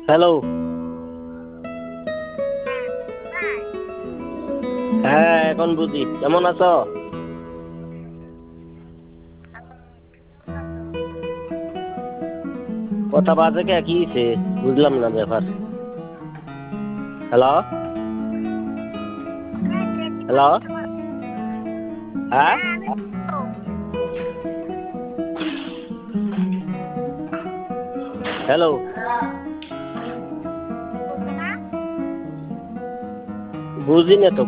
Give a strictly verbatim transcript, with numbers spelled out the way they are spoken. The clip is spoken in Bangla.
হ্যালো। হ্যাঁ এখন বুঝি, কেমন আছো? কথা বাজে কে, কি হইছে? বুঝলাম না ব্যাপার। Hello hello. হ্যাঁ হ্যালো। বুঝি না তো।